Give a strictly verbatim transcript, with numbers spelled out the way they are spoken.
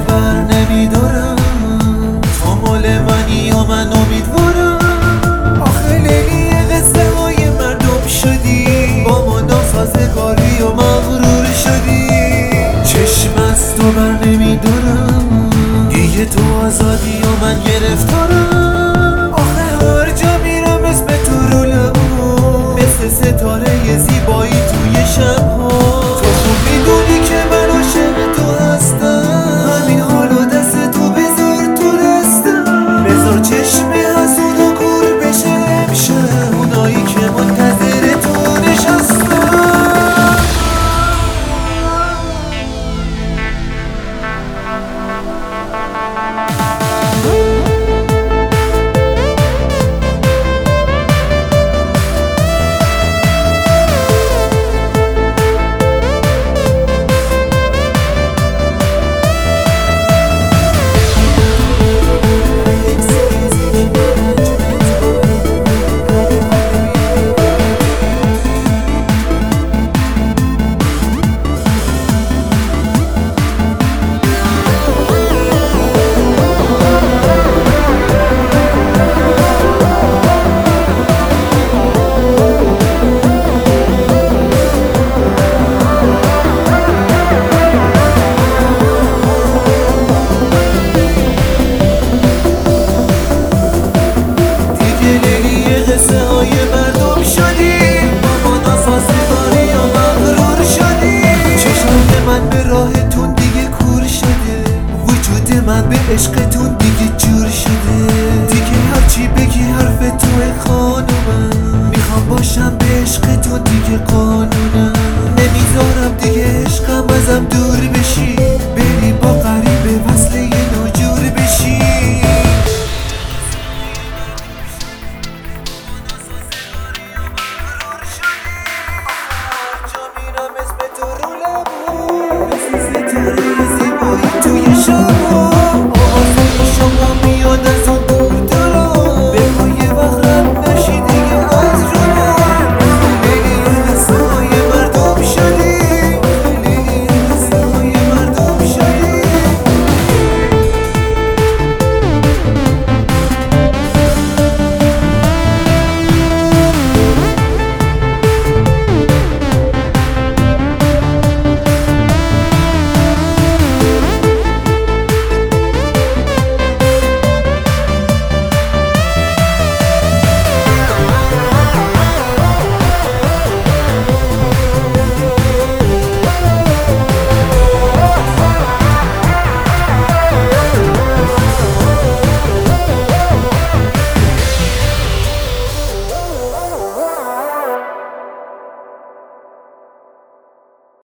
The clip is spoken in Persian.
بر نمیدارم، تو مال منی و من امیدوارم. آخه لیلی قصه های مردم شدی، با ما ناسازگاری و مغرور شدی. چشم از تو بر نمیدارم، دیگه تو آزادی و من گرفتارم. آخه هر جا میرم اسم تو رو لبم، مثل ستاره زیبایی توی شبها. تو خوب میدونی که من عاشق تو هستم، همین حالا دست تو بذار تو دستم. بذار چشم حسود و کور بشه امشب، اونایی که منتظر تو نشستن. قصه های مردم شدی، با ما ناسازگاری و مغرور شدی. چشم من به راهتون دیگه کور شده، وجود من به عشقتون دیگه جور شده. دیگه هرچی بگی حرف توی خانومم، میخوام باشم به عشقتون دیگه قانونم. نمیذارم دیگه عشقم ازم دور بشی، بری با غریبه وصل یه ناجور بشی. مثل ستاره زیبایی توی شب